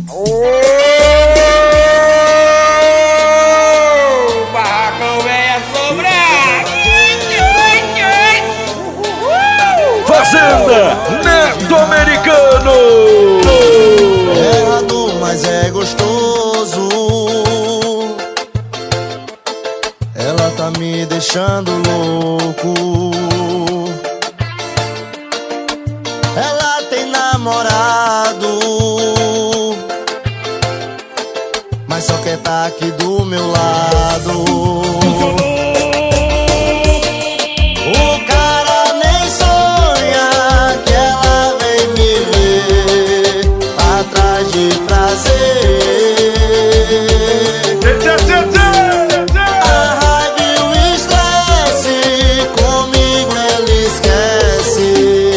Ô, barracão velho assombrar. Fazenda Neto Americano. É errado, mas é gostoso. Ela tá me deixando louco. Ela tem namorado, mas só quer tá aqui do meu lado. O cara nem sonha que ela vem me ver atrás de prazer. A raiva e o estresse comigo ele esquece.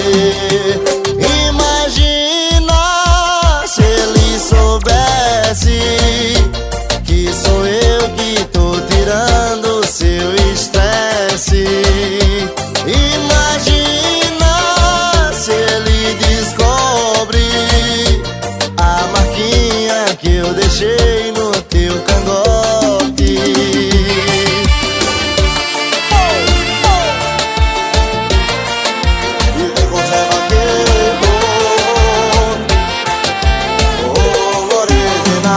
Imagina se ele soubesse que sou eu que tô tirando seu estresse. Imagina se ele descobre a marquinha que eu deixei no teu cangote. E vem com Zé Vaqueiro, ô Lorena.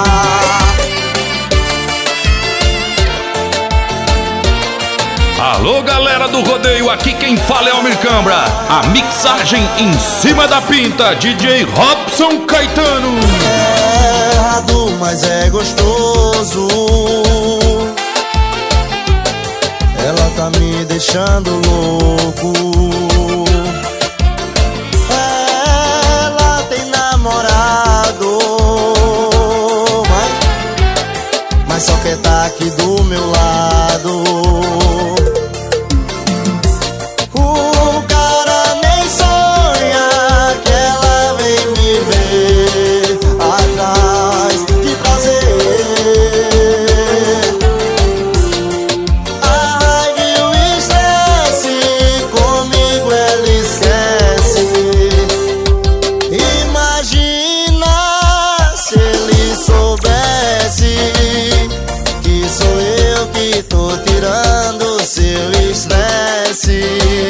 Alô, galera do rodeio, aqui quem fala é Almir Cambra. A mixagem em cima da pinta, DJ Robson Caetano. É errado, mas é gostoso. Ela tá me deixando louco. Ela tem namorado, mas só quer tá aqui do meu lado. O cara nem sonha que ela vem me ver atrás de prazer. A raiva e o estresse comigo ele esquece. Imagina se ele soubesse que sou eu que tô tirando seu estresse.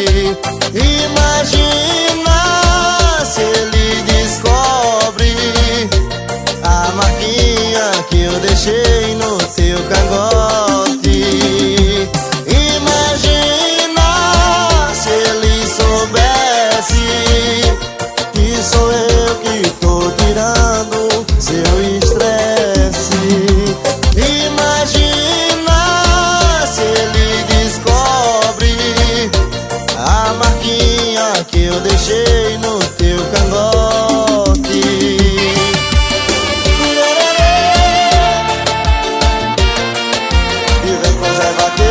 Imagina se ele descobre a marquinha que eu deixei no teu cangote. Imagina se ele soubesse que sou eu que tô tirando seu estresse. Imagina se ele descobre a marquinha que eu deixei no teu cangote. E vem com Zé Vaqueiro.